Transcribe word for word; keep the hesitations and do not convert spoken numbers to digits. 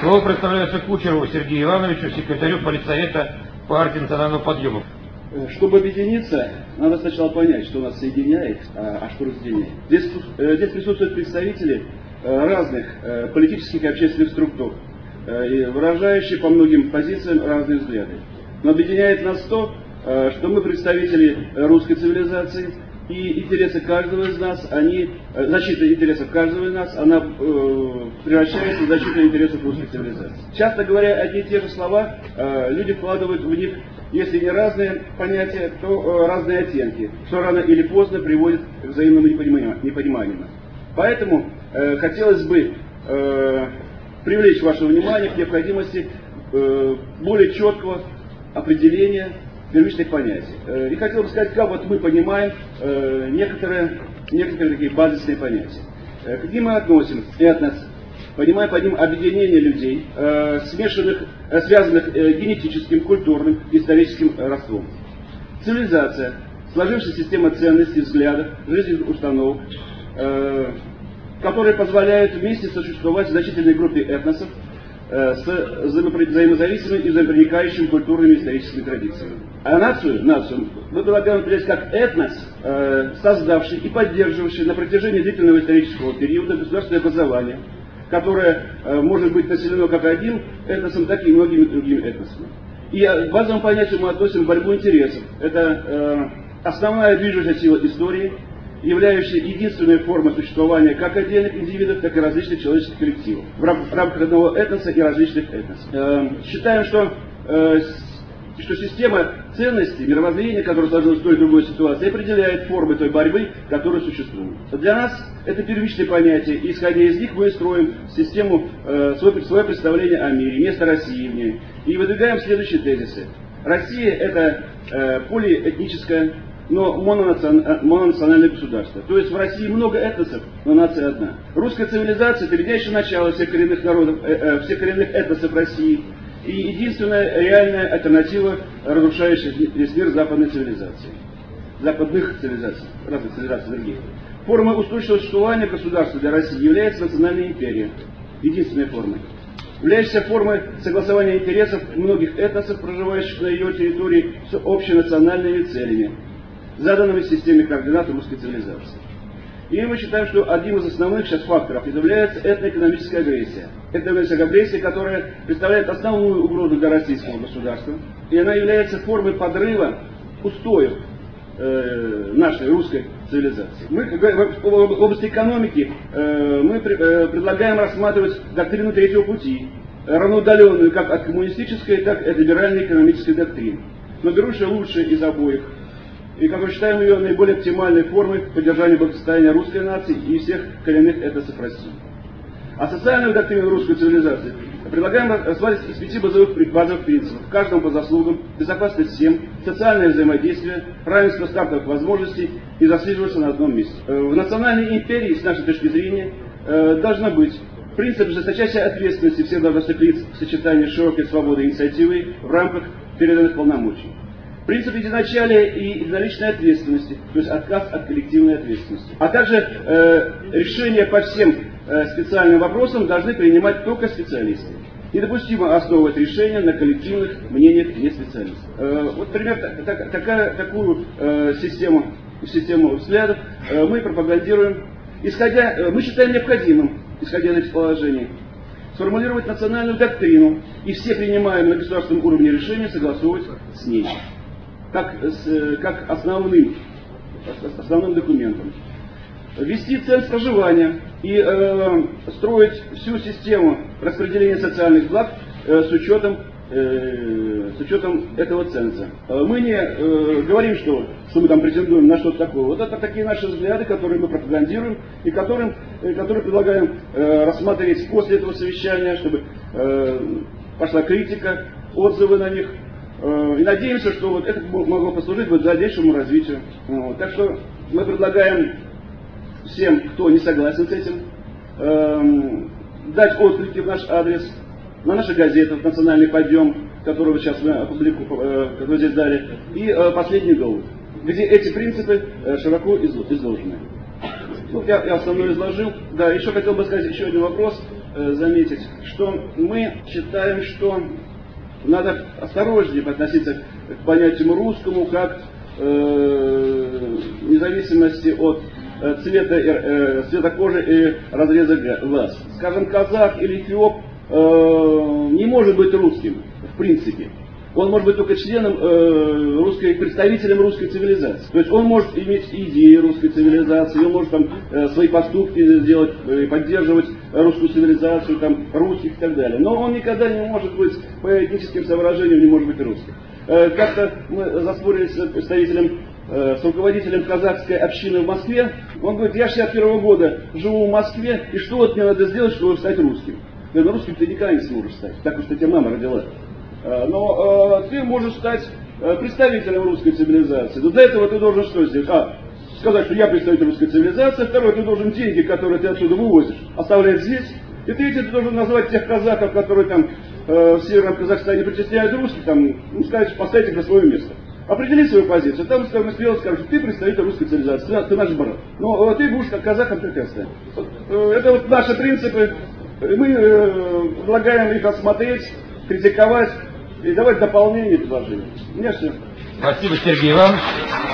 Слово представляется Кучерову Сергею Ивановичу, секретарю политсовета партии национального подъема. Чтобы объединиться, надо сначала понять, что нас соединяет, а что разделяет. Здесь, здесь присутствуют представители разных политических и общественных структур, выражающие по многим позициям разные взгляды. Но объединяет нас то, что мы представители русской цивилизации, и интересы каждого из нас, они, защита интересов каждого из нас, она э, превращается в защиту интересов русской цивилизации. Часто говоря одни и те же слова, э, люди вкладывают в них, если не разные понятия, то э, разные оттенки, что рано или поздно приводит к взаимному непониманию. Поэтому э, хотелось бы э, привлечь ваше внимание к необходимости э, более четкого определения первичных понятий. И хотел бы сказать, как вот мы понимаем э, некоторые, некоторые такие базисные понятия. Э, к ним мы относим этнос, понимаем под ним объединение людей, э, смешанных, э, связанных э, генетическим, культурным, историческим родством. Цивилизация, сложившаяся система ценностей, взглядов, жизненных установок, э, которые позволяют вместе существовать в значительной группе этносов, с взаимозависимыми и взаимопроникающими культурными и историческими традициями. А нацию, нацию мы предлагаем определять как этнос, создавший и поддерживающий на протяжении длительного исторического периода государственное образование, которое может быть населено как одним этносом, так и многими другими этносами. И к базовому понятию мы относим борьбу интересов. Это основная движущая сила истории, являющая единственной формой существования как отдельных индивидов, так и различных человеческих коллективов в рамках одного этноса и различных этносов. Э, считаем, что, э, что система ценностей, мировоззрения, которая сложилась в той и другой ситуации, определяет формы той борьбы, которая существует. Для нас это первичные понятия, и исходя из них мы строим систему, э, свое, свое представление о мире, место России в ней, и выдвигаем следующие тезисы. Россия – это э, полиэтническая, но мононациональное государство. То есть в России много этносов, но нация одна. Русская цивилизация – это ледящее начало всех коренных народов, э, э, всех коренных этносов России и единственная реальная альтернатива разрушающей весь мир западной цивилизации. Западных цивилизаций, разных цивилизаций других. Формой устойчивого существования государства для России является национальная империя, единственной формой. Являющаяся формой согласования интересов многих этносов, проживающих на ее территории, с общенациональными целями, заданными в системе координат русской цивилизации. И мы считаем, что одним из основных сейчас факторов является этноэкономическая агрессия. Это агрессия, которая представляет основную угрозу для российского государства, и она является формой подрыва устоев э, нашей русской цивилизации. Мы, в области экономики э, мы при, э, предлагаем рассматривать доктрину третьего пути, равноудаленную как от коммунистической, так и от либеральной экономической доктрины, но берущую лучшее из обоих, и, как мы считаем, ее наиболее оптимальной формой поддержания благосостояния русской нации и всех коренных этносов России. А социальную доктрину русской цивилизации предлагаем рассматривать из пяти базовых, базовых принципов. Каждому по заслугам, безопасность всем, социальное взаимодействие, равенство стартовых возможностей и заслеживаться на одном месте. В национальной империи, с нашей точки зрения, должна быть принцип жесточайшей ответственности всех должностных лиц в сочетании с широкой свободой инициативы в рамках переданных полномочий. Принцип единочалия и единоличной ответственности, то есть отказ от коллективной ответственности. А также э, решения по всем э, специальным вопросам должны принимать только специалисты. Недопустимо основывать решения на коллективных мнениях не специалистов. Э, вот, например, так, так, такая, такую э, систему, систему взглядов э, мы пропагандируем, исходя, э, мы считаем необходимым, исходя из этих положений, сформулировать национальную доктрину и все принимаемые на государственном уровне решения согласовывать с ней. Как, с, как основным, основным документом. Ввести ценз проживания и э, строить всю систему распределения социальных благ э, с, учетом, э, с учетом этого ценза. Мы не э, говорим, что, что мы там претендуем на что-то такое. Вот это такие наши взгляды, которые мы пропагандируем и которым, э, которые предлагаем э, рассматривать после этого совещания, чтобы э, пошла критика, отзывы на них. И надеемся, что вот это могло послужить вот дальнейшему развитию. Вот. Так что мы предлагаем всем, кто не согласен с этим, эм, дать отклики в наш адрес, на наших газетах, «Национальный подъем», которого сейчас мы опубликуем, э, как вы здесь дали, и э, «Последний довод», где эти принципы э, широко изложены. Ну, я, я основное изложил. Да, еще хотел бы сказать еще один вопрос. э, заметить, что мы считаем, что надо осторожнее относиться к понятию русскому, как э, независимости от э, цвета, э, цвета кожи и разреза глаз. Скажем, казах или эфиоп э, не может быть русским, в принципе. Он может быть только членом э, русской, представителем русской цивилизации. То есть он может иметь идеи русской цивилизации, он может там э, свои поступки сделать, э, поддерживать русскую цивилизацию, там, русских и так далее. Но он никогда не может быть, по этническим соображениям, не может быть русским. Э, как-то мы заспорились с представителем, э, с руководителем казахской общины в Москве. Он говорит: я шестьдесят первого года живу в Москве, и что вот мне надо сделать, чтобы стать русским? Я говорю: русским ты никогда не сможешь стать, так уж тебя мама родила. Но э, ты можешь стать э, представителем русской цивилизации. Но для этого ты должен что сделать? А, сказать, что я представитель русской цивилизации. Второе, ты должен деньги, которые ты отсюда вывозишь, оставлять здесь. И третье, ты должен назвать тех казахов, которые там э, в Северном Казахстане причисляют русских, там, ну, сказать, поставить их на свое место. Определи свою позицию. Там мы смело скажем, что ты представитель русской цивилизации, ты, ты наш брат. Но э, ты будешь как казахом, так и останешь. Э, это вот наши принципы. Мы э, предлагаем их осмотреть, критиковать и давать дополнение предложения. У меня все. Спасибо, Сергей Иванович.